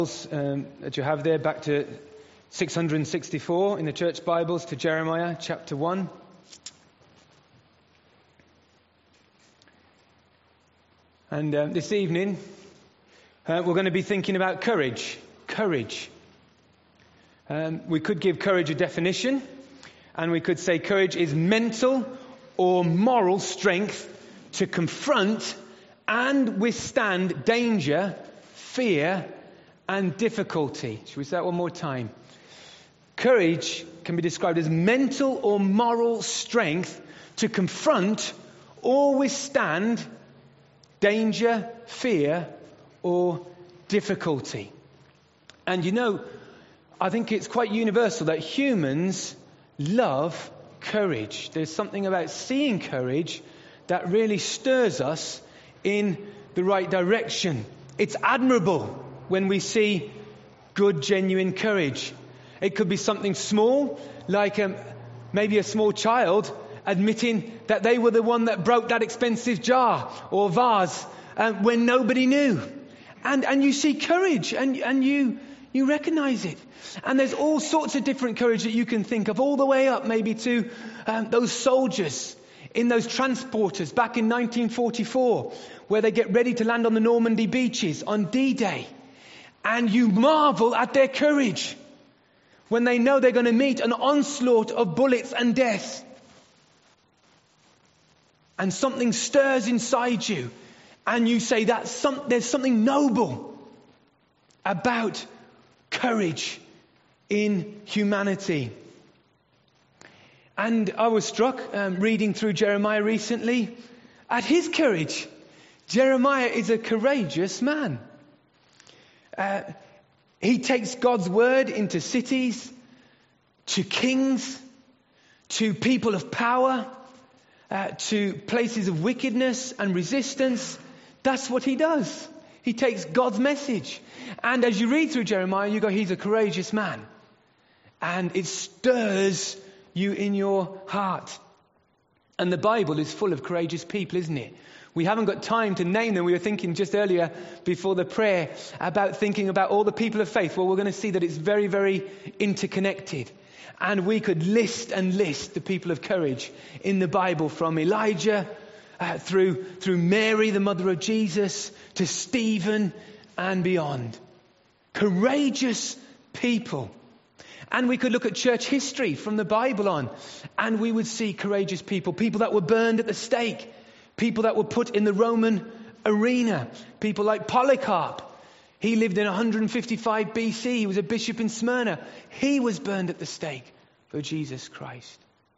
That you have there, back to 664 in the church Bibles, to Jeremiah chapter 1. And this evening we're going to be thinking about courage. We could give courage a definition, and we could say courage is mental or moral strength to confront and withstand danger, fear, and difficulty. Shall we say that one more time? Courage can be described as mental or moral strength to confront or withstand danger, fear, or difficulty. And you know, I think it's quite universal that humans love courage. There's something about seeing courage that really stirs us in the right direction. It's admirable when we see good, genuine courage. It could be something small, like maybe a small child admitting that they were the one that broke that expensive jar or vase when nobody knew. And you see courage and you recognize it. And there's all sorts of different courage that you can think of, all the way up maybe to those soldiers in those transporters back in 1944, where they get ready to land on the Normandy beaches on D-Day. And you marvel at their courage when they know they're going to meet an onslaught of bullets and death. And something stirs inside you, and you say there's something noble about courage in humanity. And I was struck reading through Jeremiah recently at his courage. Jeremiah is a courageous man. He takes God's word into cities, to kings, to people of power, to places of wickedness and resistance. That's what he does. He takes God's message. And as you read through Jeremiah, you go, he's a courageous man. And it stirs you in your heart. And the Bible is full of courageous people, isn't it? We haven't got time to name them. We were thinking just earlier before the prayer about thinking about all the people of faith. Well, we're going to see that it's very, very interconnected. And we could list the people of courage in the Bible, from Elijah through Mary, the mother of Jesus, to Stephen and beyond. Courageous people. And we could look at church history from the Bible on, and we would see courageous people. People that were burned at the stake. People that were put in the Roman arena. People like Polycarp. He lived in 155 BC. He was a bishop in Smyrna. He was burned at the stake for Jesus Christ.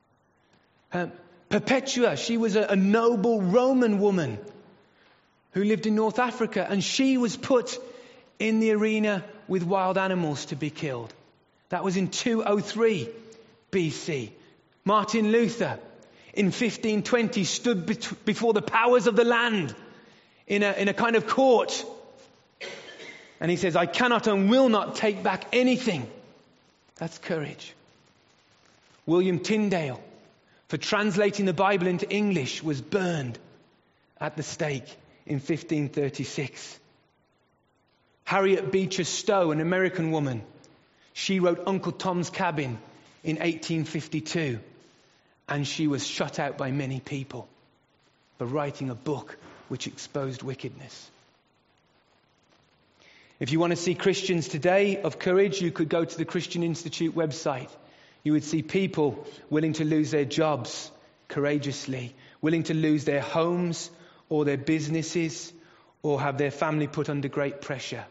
Perpetua, she was a noble Roman woman who lived in North Africa, and she was put in the arena with wild animals to be killed. That was in 203 BC. Martin Luther, in 1520, stood before the powers of the land in a kind of court. And he says, I cannot and will not take back anything. That's courage. William Tyndale, for translating the Bible into English, was burned at the stake in 1536. Harriet Beecher Stowe, an American woman, she wrote Uncle Tom's Cabin in 1852. And she was shut out by many people for writing a book which exposed wickedness. If you want to see Christians today of courage, you could go to the Christian Institute website. You would see people willing to lose their jobs courageously, willing to lose their homes or their businesses, or have their family put under great pressure.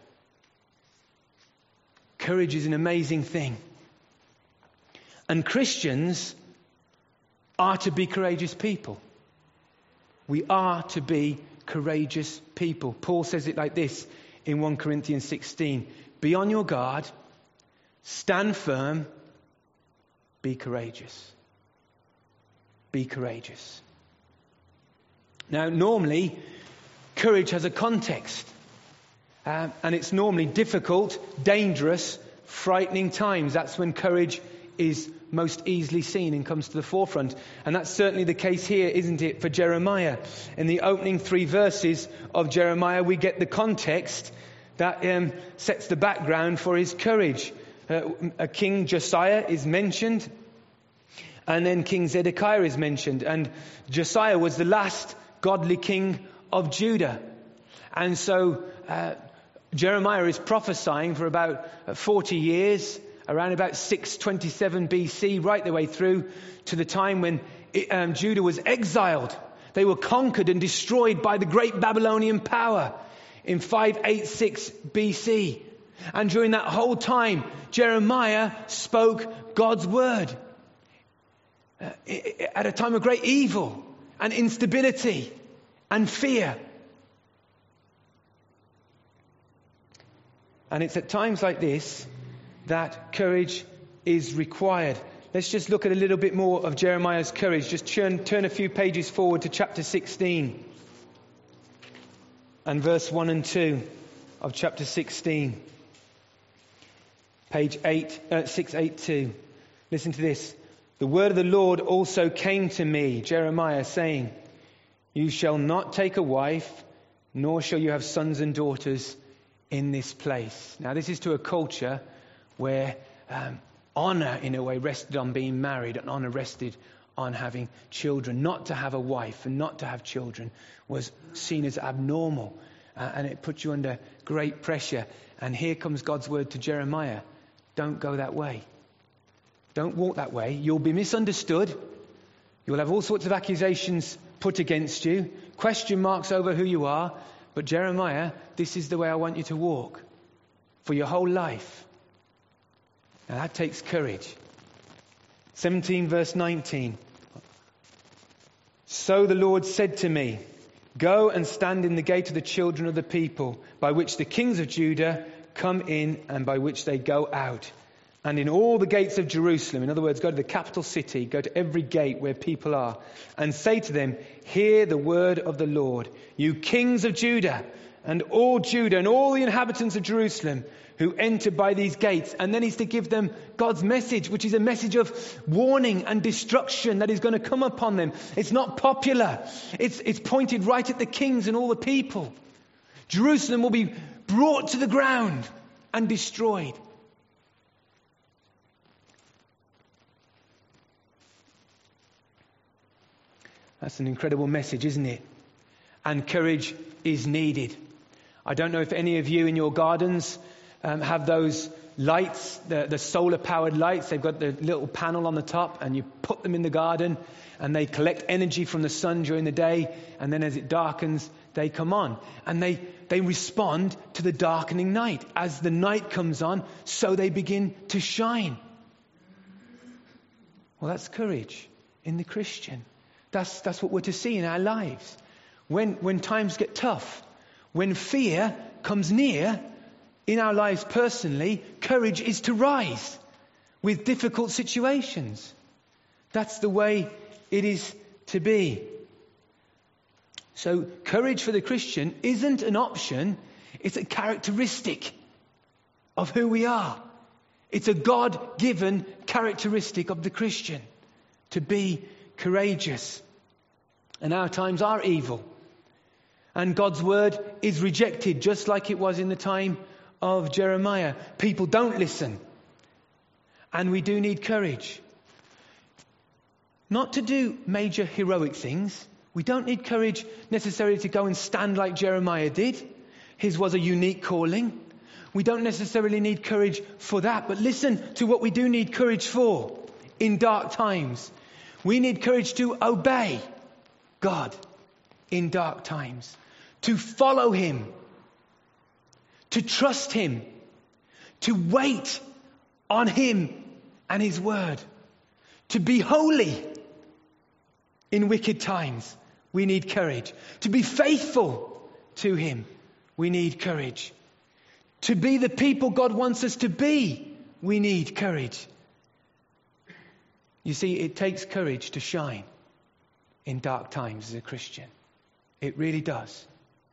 Courage is an amazing thing. And Christians are to be courageous people. We are to be courageous people. Paul says it like this in 1 Corinthians 16. Be on your guard, stand firm, be courageous. Be courageous. Now, normally, courage has a context. And it's normally difficult, dangerous, frightening times. That's when courage is most easily seen and comes to the forefront. And that's certainly the case here, isn't it, for Jeremiah? In the opening 3 verses of Jeremiah, we get the context that sets the background for his courage. King Josiah is mentioned, and then King Zedekiah is mentioned. And Josiah was the last godly king of Judah. And so Jeremiah is prophesying for about 40 years, around about 627 BC, right the way through to the time when Judah was exiled. They were conquered and destroyed by the great Babylonian power in 586 BC. And during that whole time, Jeremiah spoke God's word at a time of great evil and instability and fear. And it's at times like this that courage is required. Let's just look at a little bit more of Jeremiah's courage. Just turn a few pages forward to chapter 16 and verse 1 and 2 of chapter 16. Page 682. Listen to this. The word of the Lord also came to me, Jeremiah, saying, you shall not take a wife, nor shall you have sons and daughters in this place. Now this is to a culture where honor in a way rested on being married and honor rested on having children. Not to have a wife and not to have children was seen as abnormal, and it put you under great pressure. And here comes God's word to Jeremiah. Don't go that way. Don't walk that way. You'll be misunderstood. You'll have all sorts of accusations put against you, question marks over who you are. But Jeremiah, this is the way I want you to walk for your whole life. Now that takes courage. 17 verse 19. So the Lord said to me, go and stand in the gate of the children of the people, by which the kings of Judah come in and by which they go out. And in all the gates of Jerusalem, in other words, go to the capital city, go to every gate where people are, and say to them, hear the word of the Lord, you kings of Judah, and all the inhabitants of Jerusalem who enter by these gates. And then he's to give them God's message, which is a message of warning and destruction that is going to come upon them. It's not popular. It's pointed right at the kings and all the people. Jerusalem will be brought to the ground and destroyed. That's an incredible message, isn't it? And courage is needed. I don't know if any of you in your gardens have those lights, the solar-powered lights. They've got the little panel on the top, and you put them in the garden, and they collect energy from the sun during the day, and then as it darkens, they come on. And they respond to the darkening night. As the night comes on, so they begin to shine. Well, that's courage in the Christian. That's what we're to see in our lives. When times get tough, when fear comes near in our lives personally, courage is to rise with difficult situations. That's the way it is to be. So courage for the Christian isn't an option, it's a characteristic of who we are. It's a God-given characteristic of the Christian to be courageous. And our times are evil. And God's word is rejected, just like it was in the time of Jeremiah. People don't listen. And we do need courage. Not to do major heroic things. We don't need courage necessarily to go and stand like Jeremiah did. His was a unique calling. We don't necessarily need courage for that. But listen to what we do need courage for in dark times. We need courage to obey God in dark times, to follow Him, to trust Him, to wait on Him and His word, to be holy in wicked times. We need courage. To be faithful to Him. We need courage. To be the people God wants us to be. We need courage. You see, it takes courage to shine in dark times as a Christian. It really does.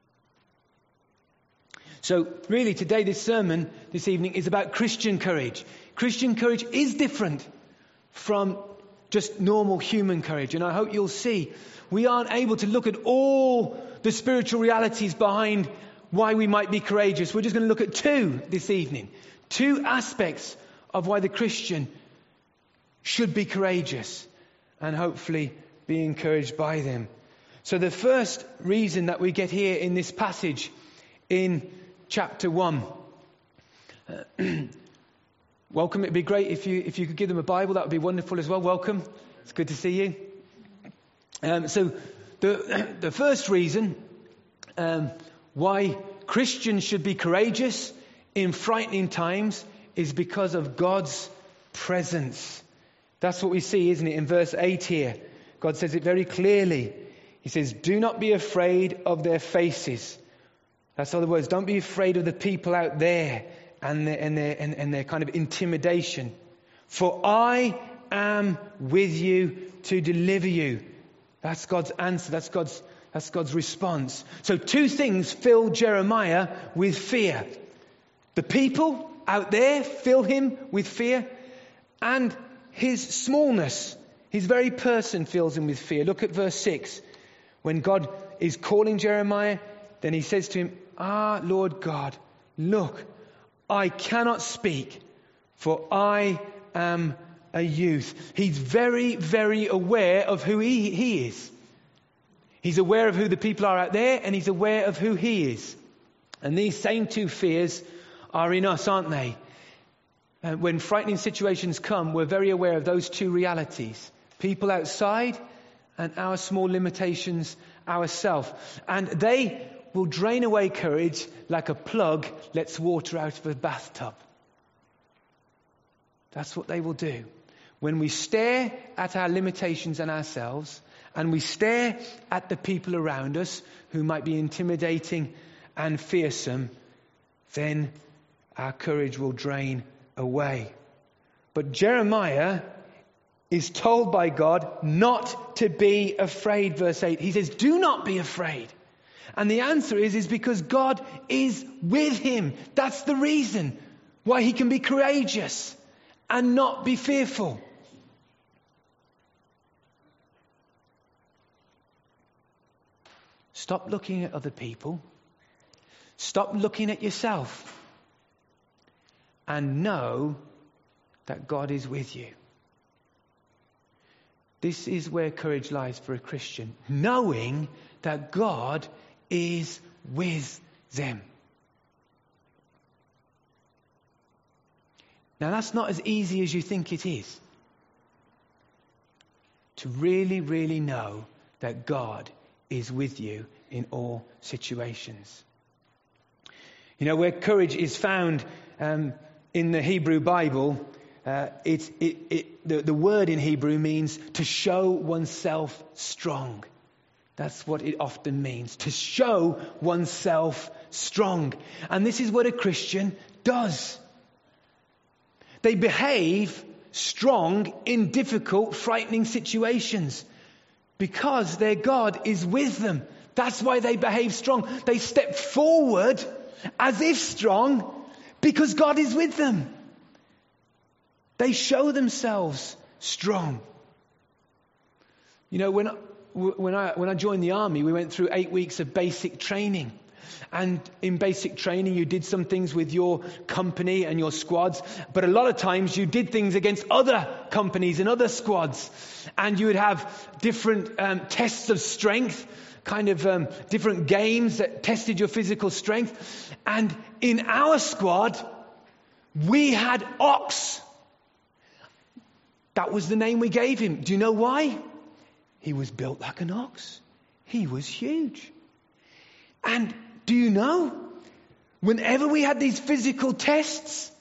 So really today, this sermon this evening is about Christian courage. Christian courage is different from just normal human courage. And I hope you'll see we aren't able to look at all the spiritual realities behind why we might be courageous. We're just going to look at two this evening. Two aspects of why the Christian should be courageous and hopefully be encouraged by them. So the first reason that we get here in this passage in chapter 1. Welcome. It'd be great if you could give them a Bible. That would be wonderful as well. Welcome. It's good to see you. So the first reason why Christians should be courageous in frightening times is because of God's presence. That's what we see, isn't it? In verse 8 here, God says it very clearly. He says, do not be afraid of their faces. That's other words. Don't be afraid of the people out there and their kind of intimidation. For I am with you to deliver you. That's God's answer. That's God's response. So two things fill Jeremiah with fear. The people out there fill him with fear, and his smallness, his very person fills him with fear. Look at verse 6. When God is calling Jeremiah, then he says to him, Lord God, look, I cannot speak, for I am a youth. He's very, very aware of who he is. He's aware of who the people are out there, and he's aware of who he is. And these same two fears are in us, aren't they? When frightening situations come, we're very aware of those two realities. People outside and our small limitations ourselves. And they will drain away courage like a plug lets water out of a bathtub. That's what they will do. When we stare at our limitations and ourselves, and we stare at the people around us who might be intimidating and fearsome, then our courage will drain away. But Jeremiah is told by God not to be afraid, verse 8. He says, do not be afraid. And the answer is because God is with him. That's the reason why he can be courageous and not be fearful. Stop looking at other people. Stop looking at yourself. And know that God is with you. This is where courage lies for a Christian. Knowing that God is with them. Now that's not as easy as you think it is. To really, really know that God is with you in all situations. You know, where courage is found in the Hebrew Bible, the word in Hebrew means to show oneself strong. That's what it often means, to show oneself strong. And this is what a Christian does. They behave strong in difficult, frightening situations because their God is with them. That's why they behave strong. They step forward as if strong because God is with them. They show themselves strong. You know, when I joined the army, we went through 8 weeks of basic training. And in basic training, you did some things with your company and your squads. But a lot of times you did things against other companies and other squads. And you would have different tests of strength, kind of different games that tested your physical strength. And in our squad, we had Ox. That was the name we gave him. Do you know why? He was built like an ox. He was huge. And do you know, whenever we had these physical tests,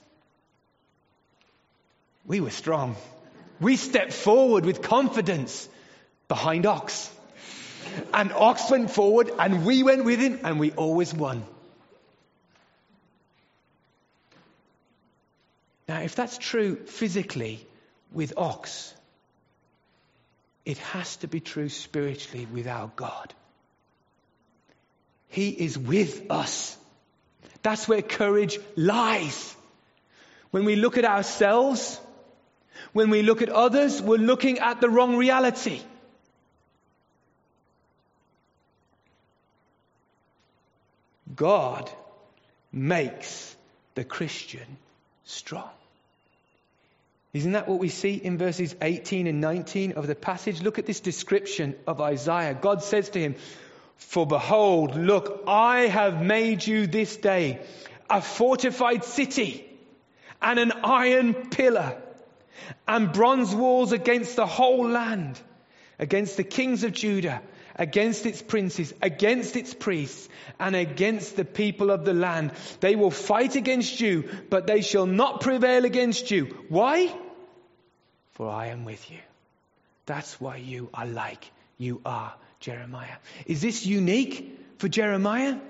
we were strong. We stepped forward with confidence behind Ox. And Ox went forward and we went with him and we always won. Now, if that's true physically with Ox, it has to be true spiritually with our God. He is with us. That's where courage lies. When we look at ourselves, when we look at others, we're looking at the wrong reality. God makes the Christian strong. Isn't that what we see in verses 18 and 19 of the passage? Look at this description of Isaiah. God says to him, "For behold, look, I have made you this day a fortified city and an iron pillar and bronze walls against the whole land, against the kings of Judah, against its princes, against its priests, and against the people of the land. They will fight against you, but they shall not prevail against you." Why? For I am with you. That's why you are like you are, Jeremiah. Is this unique for Jeremiah?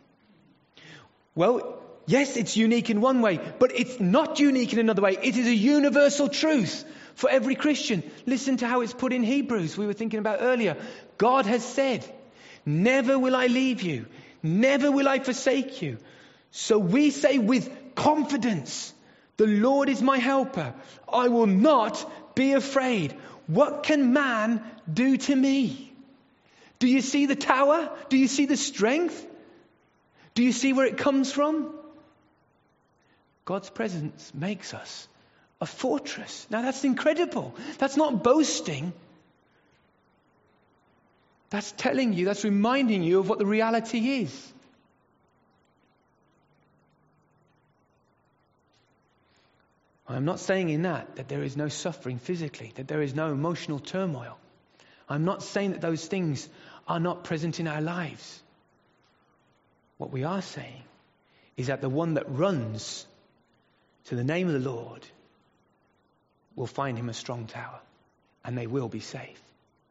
Well, yes, it's unique in one way, but it's not unique in another way. It is a universal truth for every Christian. Listen to how it's put in Hebrews, we were thinking about earlier. God has said, "Never will I leave you, never will I forsake you." So we say with confidence, "The Lord is my helper. I will not be afraid. What can man do to me?" Do you see the tower? Do you see the strength? Do you see where it comes from? God's presence makes us a fortress. Now that's incredible. That's not boasting. That's telling you, that's reminding you of what the reality is. I'm not saying in that there is no suffering physically, that there is no emotional turmoil. I'm not saying that those things are not present in our lives. What we are saying is that the one that runs to the name of the Lord will find him a strong tower, and they will be safe.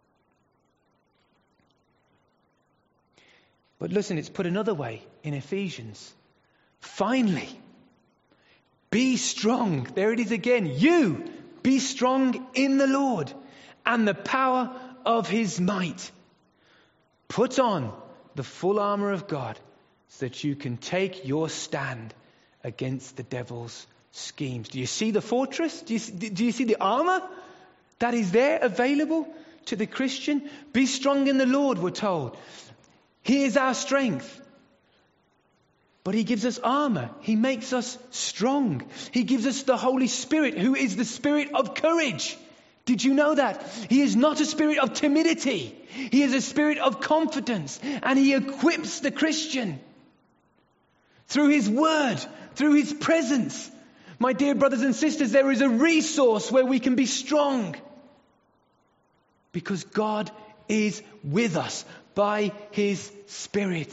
But listen, it's put another way in Ephesians. Finally, be strong. There it is again. You be strong in the Lord and the power of his might. Put on the full armor of God so that you can take your stand against the devil's schemes. Do you see the fortress? Do you see the armor that is there available to the Christian? Be strong in the Lord, we're told. He is our strength. But he gives us armor. He makes us strong. He gives us the Holy Spirit, who is the spirit of courage. Did you know that? He is not a spirit of timidity. He is a spirit of confidence. And he equips the Christian through his word, through his presence. My dear brothers and sisters, there is a resource where we can be strong. Because God is with us by his Spirit.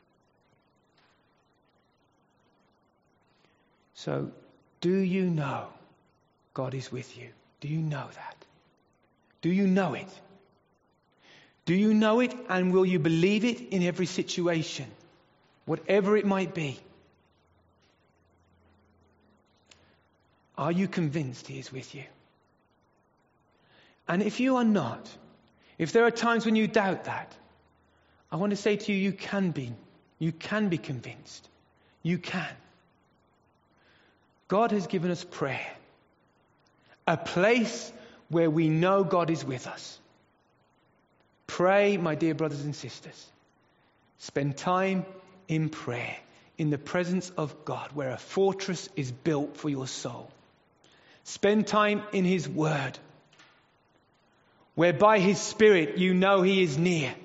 So, do you know God is with you? Do you know that? Do you know it? Do you know it, and will you believe it in every situation, whatever it might be? Are you convinced he is with you? And if you are not, if there are times when you doubt that, I want to say to you, you can be convinced. You can. God has given us prayer, a place where we know God is with us. Pray, my dear brothers and sisters. Spend time in prayer, in the presence of God, where a fortress is built for your soul. Spend time in his word, where by his Spirit you know he is near.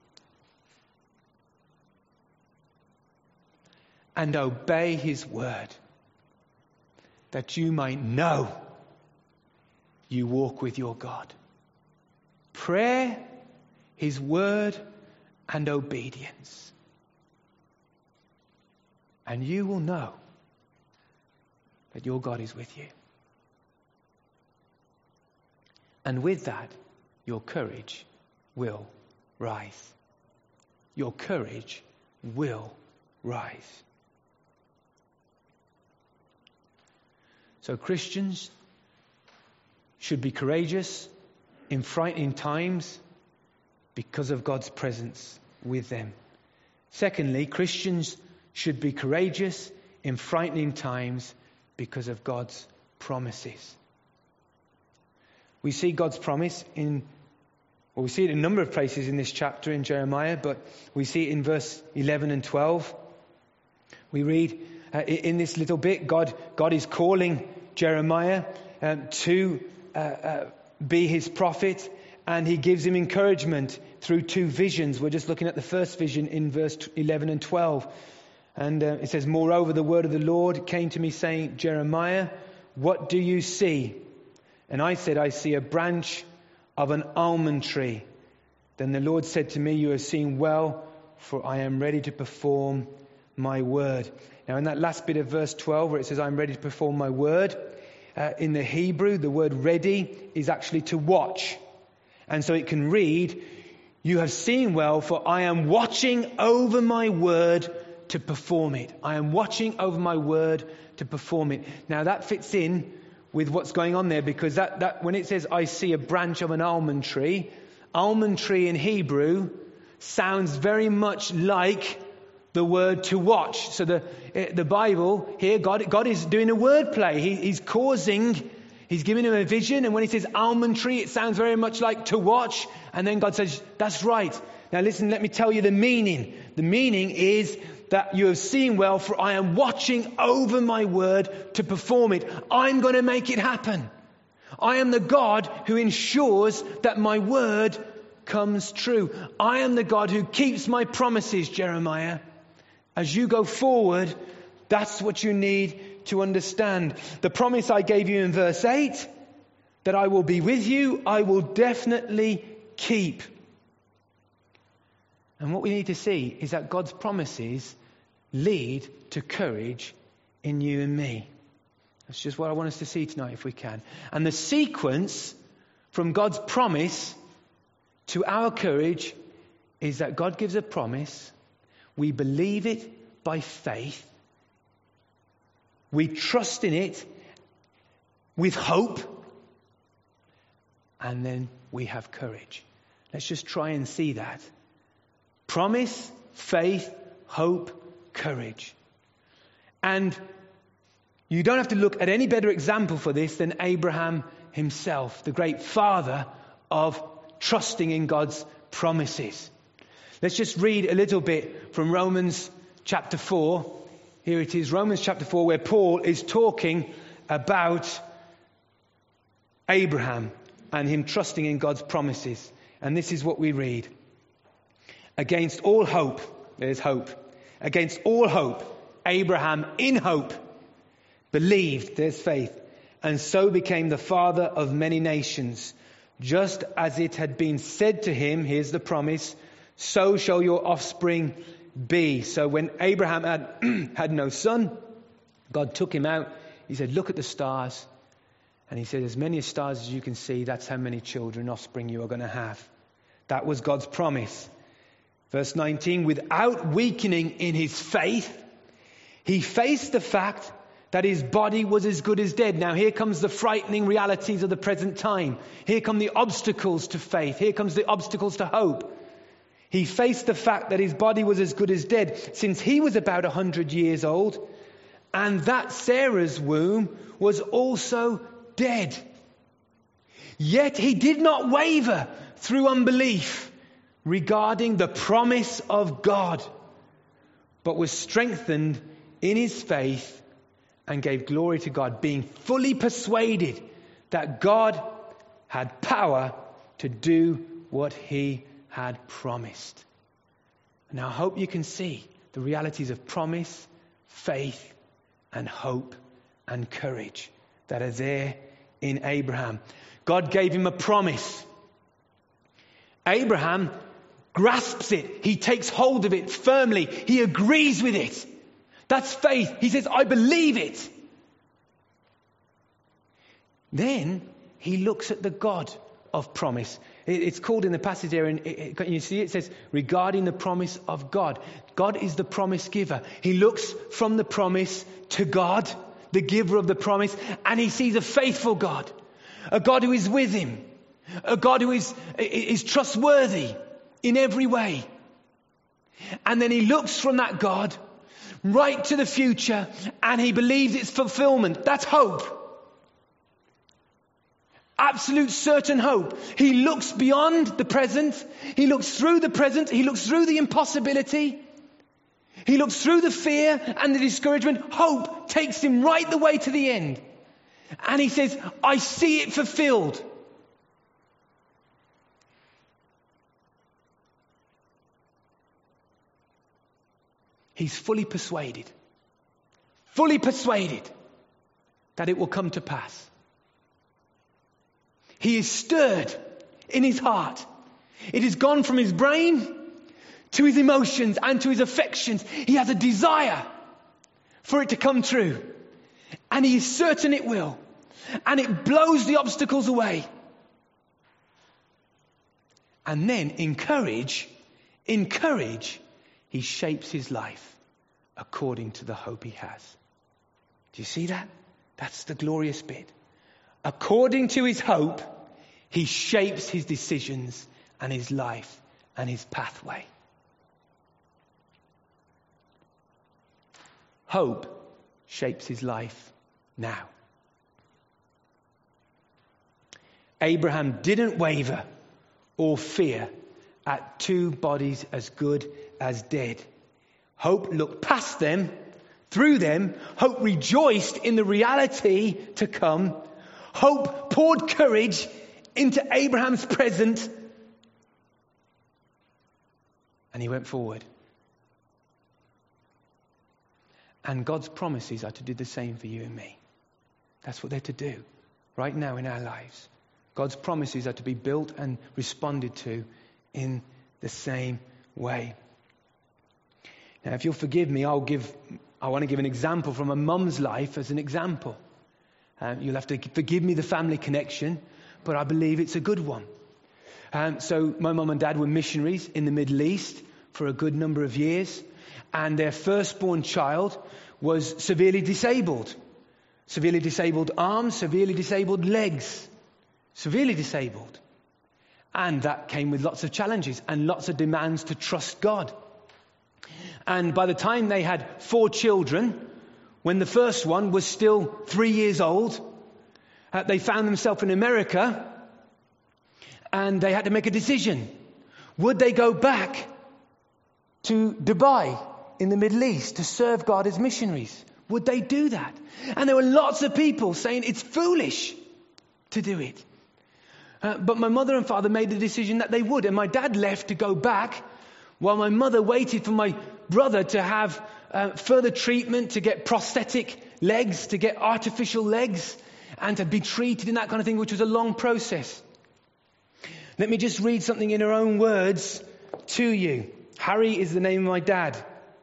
And obey his word, that you might know you walk with your God. Prayer, his word, and obedience. And you will know that your God is with you. And with that, your courage will rise. Your courage will rise. So Christians should be courageous in frightening times because of God's presence with them. Secondly, Christians should be courageous in frightening times because of God's promises. We see God's promise we see it in a number of places in this chapter in Jeremiah, but we see it in verse 11 and 12. We read in this little bit, God is calling Jeremiah to be his prophet, and he gives him encouragement through two visions. We're just looking at the first vision in verse 11 and 12. And it says, "Moreover, the word of the Lord came to me, saying, Jeremiah, what do you see? And I said, I see a branch of an almond tree. Then the Lord said to me, you have seen well, for I am ready to perform my word." Now in that last bit of verse 12 where it says, "I'm ready to perform my word," in the Hebrew, the word ready is actually to watch. And so it can read, "You have seen well, for I am watching over my word to perform it." I am watching over my word to perform it. Now that fits in with what's going on there, because that when it says, "I see a branch of an almond tree" in Hebrew sounds very much like the word "to watch." So the Bible here, God is doing a word play. He's giving him a vision, and when he says almond tree, it sounds very much like "to watch." And then God says, "That's right. Now listen, let me tell you the meaning. The meaning is that you have seen well, for I am watching over my word to perform it. I'm going to make it happen. I am the God who ensures that my word comes true. I am the God who keeps my promises, Jeremiah. As you go forward, that's what you need to understand. The promise I gave you in verse 8, that I will be with you, I will definitely keep. And what we need to see is that God's promises lead to courage in you and me. That's just what I want us to see tonight, if we can. And the sequence from God's promise to our courage is that God gives a promise. We believe it by faith. We trust in it with hope. And then we have courage. Let's just try and see that. Promise, faith, hope, courage. And you don't have to look at any better example for this than Abraham himself, the great father of trusting in God's promises. Let's just read a little bit from Romans chapter 4. Here it is, Romans chapter 4, where Paul is talking about Abraham and him trusting in God's promises. And this is what we read. Against all hope, there's hope. Against all hope, Abraham in hope believed, there's faith, and so became the father of many nations. Just as it had been said to him, here's the promise, so shall your offspring be. So when Abraham had no son, God took him out. He said, look at the stars. And he said, as many stars as you can see, that's how many children, offspring you are going to have. That was God's promise. Verse 19, without weakening in his faith, he faced the fact that his body was as good as dead. Now here comes the frightening realities of the present time. Here come the obstacles to faith. Here comes the obstacles to hope. He faced the fact that his body was as good as dead since he was about 100 years old, and that Sarah's womb was also dead. Yet he did not waver through unbelief regarding the promise of God, but was strengthened in his faith and gave glory to God, being fully persuaded that God had power to do what he had promised. Now I hope you can see the realities of promise, faith, and hope and courage that are there in Abraham. God gave him a promise. Abraham grasps it. He takes hold of it firmly. He agrees with it. That's faith. He says, I believe it. Then he looks at the God of promise. It's called in the passage there, and you see it says, regarding the promise of God. God is the promise giver. He looks from the promise to God, the giver of the promise, and he sees a faithful God, a God who is with him, a God who is trustworthy in every way. And then he looks from that God right to the future, and he believes its fulfillment. That's hope. Absolute certain hope. He looks beyond the present. He looks through the present. He looks through the impossibility. He looks through the fear and the discouragement. Hope takes him right the way to the end. And he says, I see it fulfilled. He's fully persuaded that it will come to pass. He is stirred in his heart. It has gone from his brain to his emotions and to his affections. He has a desire for it to come true. And he is certain it will. And it blows the obstacles away. And then in courage, he shapes his life according to the hope he has. Do you see that? That's the glorious bit. According to his hope, he shapes his decisions and his life and his pathway. Hope shapes his life now. Abraham didn't waver or fear at two bodies as good as dead. Hope looked past them, through them. Hope rejoiced in the reality to come. Hope poured courage into Abraham's present. And he went forward. And God's promises are to do the same for you and me. That's what they're to do right now in our lives. God's promises are to be built and responded to in the same way. Now, if you'll forgive me, I want to give an example from a mum's life as an example. You'll have to forgive me the family connection, but I believe it's a good one. So my mum and dad were missionaries in the Middle East for a good number of years, and their firstborn child was severely disabled. Severely disabled arms, severely disabled legs. Severely disabled. And that came with lots of challenges and lots of demands to trust God. And by the time they had 4 children, when the first one was still 3 years old, they found themselves in America and they had to make a decision. Would they go back to Dubai in the Middle East to serve God as missionaries? Would they do that? And there were lots of people saying it's foolish to do it. But my mother and father made the decision that they would. And my dad left to go back while my mother waited for my brother to have further treatment, to get prosthetic legs, to get artificial legs, and to be treated in that kind of thing, which was a long process. Let me just read something in her own words to you. Harry is the name of my dad.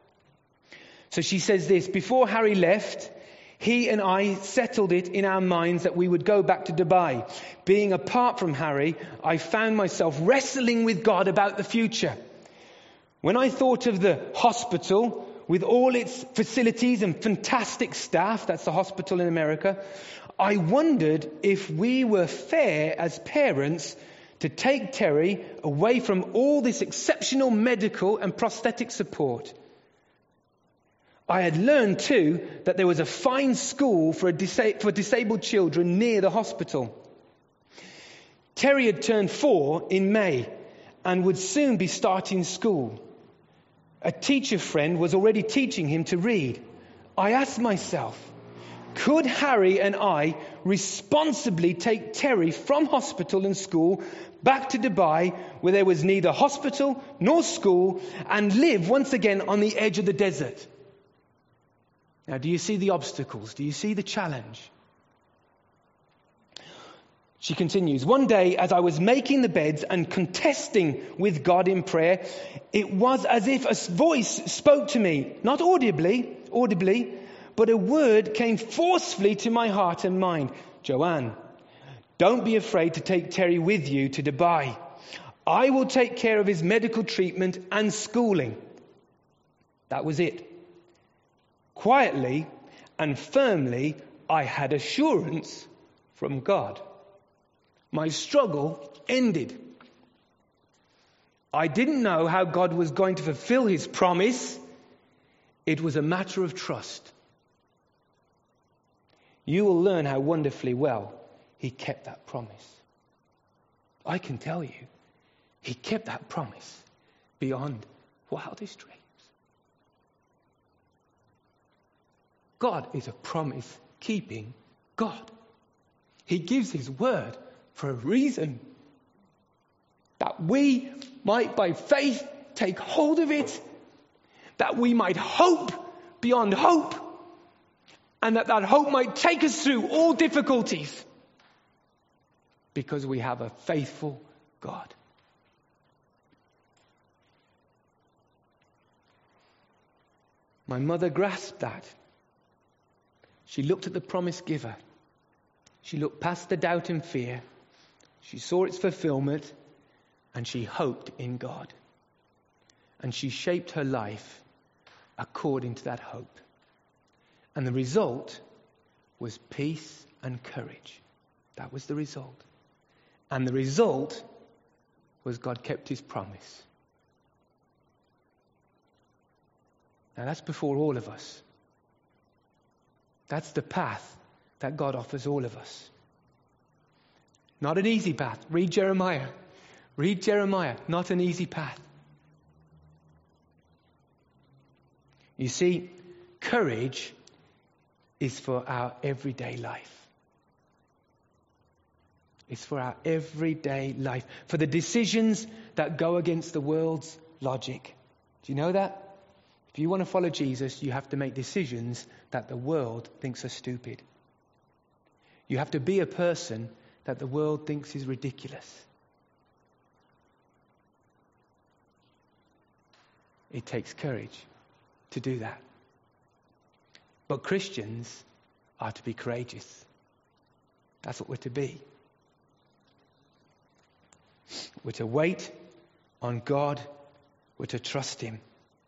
So she says this: before Harry left, he and I settled it in our minds that we would go back to Dubai. Being apart from Harry, I found myself wrestling with God about the future. When I thought of the hospital with all its facilities and fantastic staff, that's the hospital in America, I wondered if we were fair as parents to take Terry away from all this exceptional medical and prosthetic support. I had learned too that there was a fine school for disabled children near the hospital. Terry had turned 4 in May and would soon be starting school. A teacher friend was already teaching him to read. I asked myself, could Harry and I responsibly take Terry from hospital and school back to Dubai, where there was neither hospital nor school, and live once again on the edge of the desert? Now, do you see the obstacles? Do you see the challenge? She continues, one day as I was making the beds and contesting with God in prayer, it was as if a voice spoke to me, not audibly, but a word came forcefully to my heart and mind. Joanne, don't be afraid to take Terry with you to Dubai. I will take care of his medical treatment and schooling. That was it. Quietly and firmly, I had assurance from God. My struggle ended. I didn't know how God was going to fulfill his promise. It was a matter of trust. You will learn how wonderfully well he kept that promise. I can tell you, he kept that promise beyond wildest dreams. God is a promise-keeping God. He gives his word for a reason. That we might by faith take hold of it. That we might hope beyond hope. And that hope might take us through all difficulties. Because we have a faithful God. My mother grasped that. She looked at the promise giver. She looked past the doubt and fear. She saw its fulfillment. And she hoped in God. And she shaped her life according to that hope. And the result was peace and courage. That was the result. And the result was God kept his promise. Now that's before all of us. That's the path that God offers all of us. Not an easy path. Read Jeremiah. Read Jeremiah. Not an easy path. You see, courage is for our everyday life. It's for our everyday life. For the decisions that go against the world's logic. Do you know that? If you want to follow Jesus, you have to make decisions that the world thinks are stupid. You have to be a person that the world thinks is ridiculous. It takes courage to do that. But Christians are to be courageous. That's what we're to be. We're to wait on God. We're to trust him.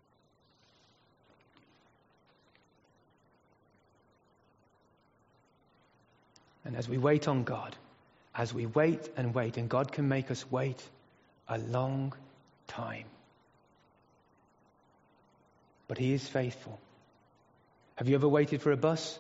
And as we wait on God, as we wait, and God can make us wait a long time. But he is faithful. Have you ever waited for a bus?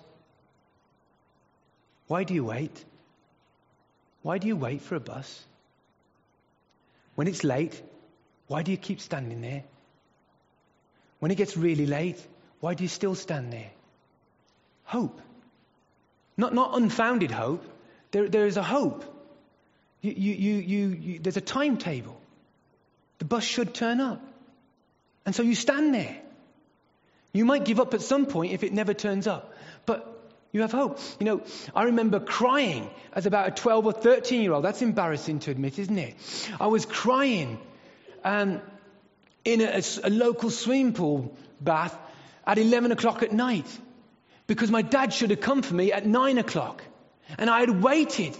Why do you wait? Why do you wait for a bus? When it's late, why do you keep standing there? When it gets really late, why do you still stand there? Hope. Not unfounded hope. There is a hope. There's a timetable. The bus should turn up. And so you stand there. You might give up at some point if it never turns up. But you have hope. You know, I remember crying as about a 12 or 13-year-old. That's embarrassing to admit, isn't it? I was crying in a local swimming pool bath at 11 o'clock at night. Because my dad should have come for me at 9 o'clock. And I had waited.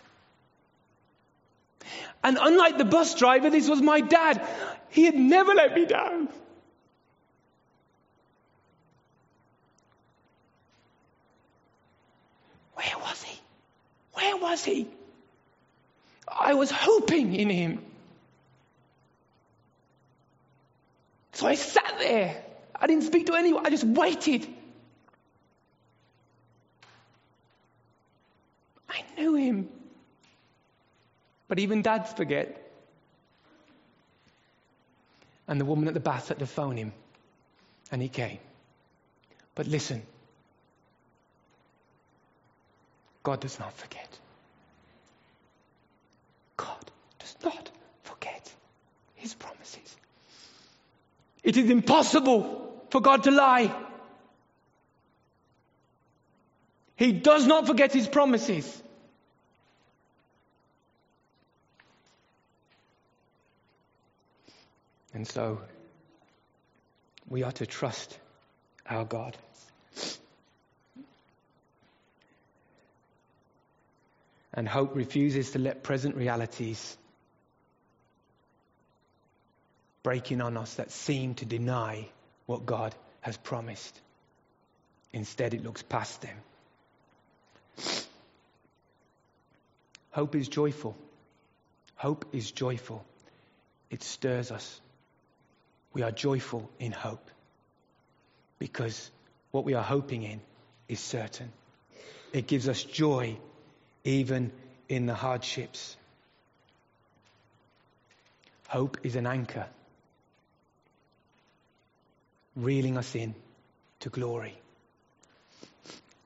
And unlike the bus driver, this was my dad. He had never let me down. Where was he? Where was he? I was hoping in him. So I sat there. I didn't speak to anyone. I just waited. I knew him. But even dads forget. And the woman at the bath had to phone him. And he came. But listen. God does not forget. God does not forget his promises. It is impossible for God to lie. He does not forget his promises. And so, we are to trust our God. And hope refuses to let present realities break in on us that seem to deny what God has promised. Instead, it looks past them. Hope is joyful. Hope is joyful. It stirs us. We are joyful in hope because what we are hoping in is certain. It gives us joy even in the hardships. Hope is an anchor reeling us in to glory.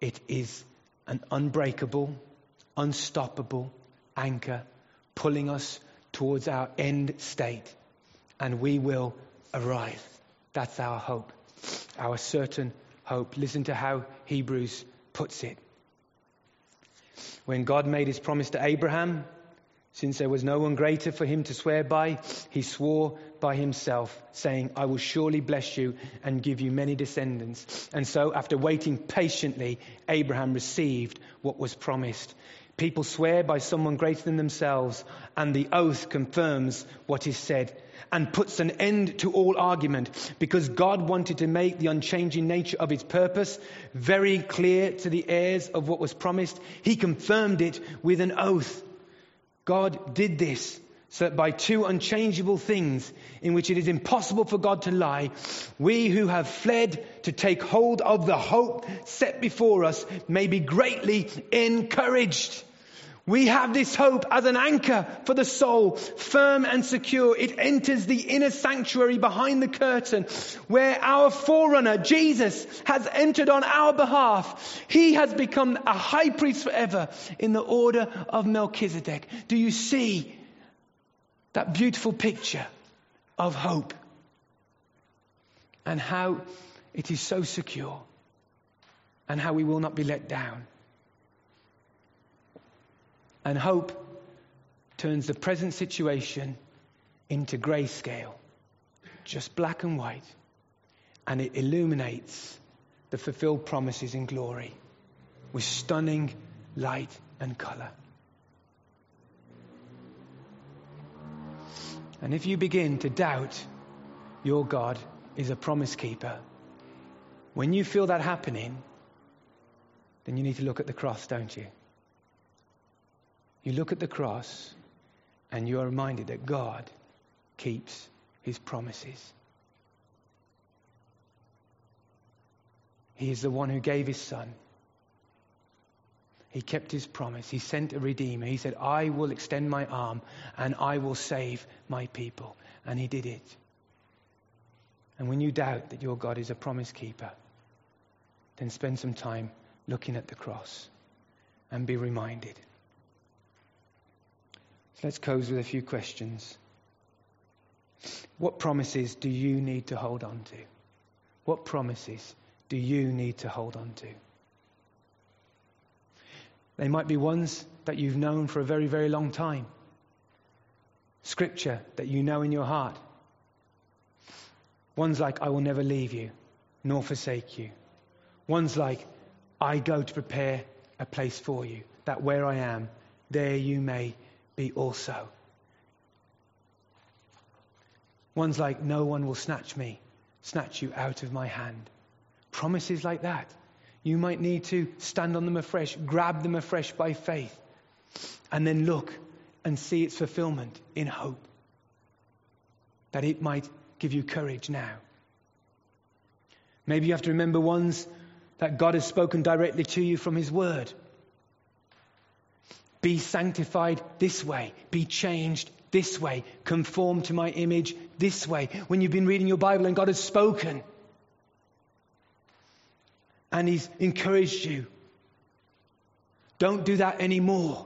It is an unbreakable, unstoppable anchor pulling us towards our end state, and we will arrive. That's our hope, our certain hope. Listen to how Hebrews puts it. When God made his promise to Abraham, since there was no one greater for him to swear by, he swore by himself, saying, I will surely bless you and give you many descendants. And so, after waiting patiently, Abraham received what was promised. People swear by someone greater than themselves, and the oath confirms what is said and puts an end to all argument, because God wanted to make the unchanging nature of his purpose very clear to the heirs of what was promised. He confirmed it with an oath. God did this so that by two unchangeable things in which it is impossible for God to lie, we who have fled to take hold of the hope set before us may be greatly encouraged. We have this hope as an anchor for the soul, firm and secure. It enters the inner sanctuary behind the curtain, where our forerunner, Jesus, has entered on our behalf. He has become a high priest forever in the order of Melchizedek. Do you see that beautiful picture of hope? And how it is so secure, and how we will not be let down. And hope turns the present situation into grayscale, just black and white, and it illuminates the fulfilled promises in glory with stunning light and color. And if you begin to doubt your God is a promise keeper, when you feel that happening, then you need to look at the cross, don't you? You look at the cross and you are reminded that God keeps his promises. He is the one who gave his son. He kept his promise. He sent a redeemer. He said, I will extend my arm and I will save my people. And he did it. And when you doubt that your God is a promise keeper, then spend some time looking at the cross and be reminded. Let's close with a few questions. What promises do you need to hold on to? What promises do you need to hold on to? They might be ones that you've known for a very, very long time. Scripture that you know in your heart. Ones like, I will never leave you, nor forsake you. Ones like, I go to prepare a place for you, that where I am, there you may be also. Ones like, no one will snatch you out of my hand. Promises like that. You might need to stand on them afresh, grab them afresh by faith, and then look and see its fulfillment in hope. That it might give you courage now. Maybe you have to remember ones that God has spoken directly to you from his word. Be sanctified this way. Be changed this way. Conform to my image this way. When you've been reading your Bible and God has spoken and he's encouraged you, don't do that anymore.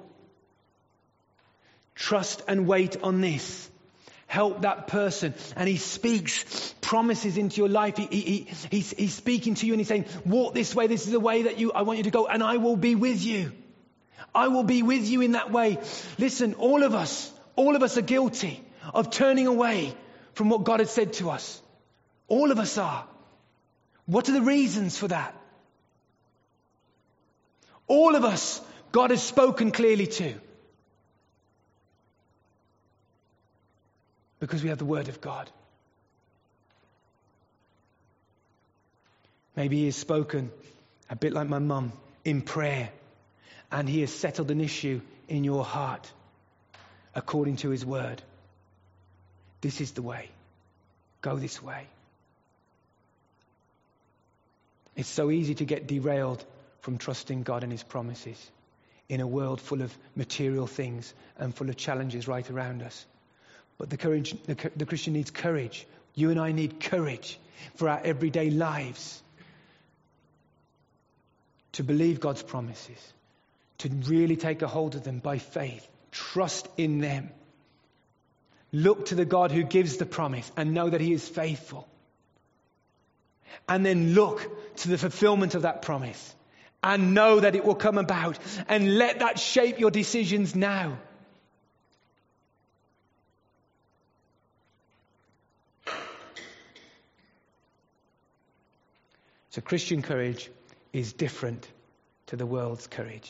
Trust and wait on this. Help that person. And he speaks promises into your life. He's speaking to you and he's saying, walk this way. This is the way that I want you to go, and I will be with you. I will be with you in that way. Listen, all of us are guilty of turning away from what God has said to us. All of us are. What are the reasons for that? All of us, God has spoken clearly to. Because we have the Word of God. Maybe he has spoken, a bit like my mum, in prayer. And he has settled an issue in your heart according to his word. This is the way. Go this way. It's so easy to get derailed from trusting God and his promises in a world full of material things and full of challenges right around us. But the Christian needs courage. You and I need courage for our everyday lives to believe God's promises, to really take a hold of them by faith, trust in them. Look to the God who gives the promise and know that he is faithful. And then look to the fulfillment of that promise and know that it will come about, and let that shape your decisions now. So Christian courage is different to the world's courage.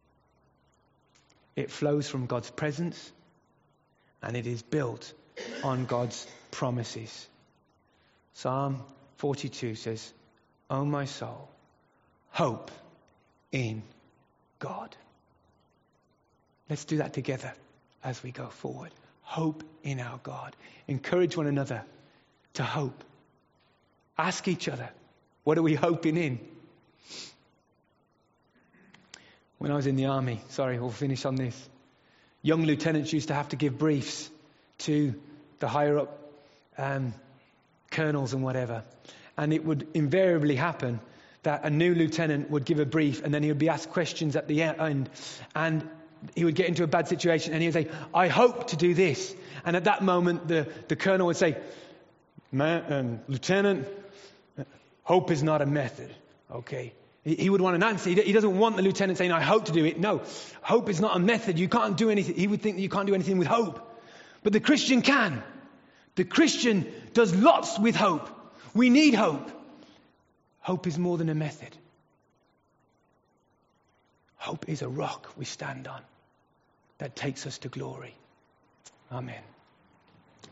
It flows from God's presence, and it is built on God's promises. Psalm 42 says, "O my soul, hope in God." Let's do that together as we go forward. Hope in our God. Encourage one another to hope. Ask each other, what are we hoping in? When I was in the army, we'll finish on this. Young lieutenants used to have to give briefs to the higher up colonels and whatever. And it would invariably happen that a new lieutenant would give a brief, and then he would be asked questions at the end. And he would get into a bad situation, and he would say, "I hope to do this." And at that moment, the colonel would say, "Lieutenant, hope is not a method." Okay. He would want an answer. He doesn't want the lieutenant saying, "I hope to do it." No, hope is not a method. You can't do anything. He would think that you can't do anything with hope. But the Christian can. The Christian does lots with hope. We need hope. Hope is more than a method. Hope is a rock we stand on that takes us to glory. Amen.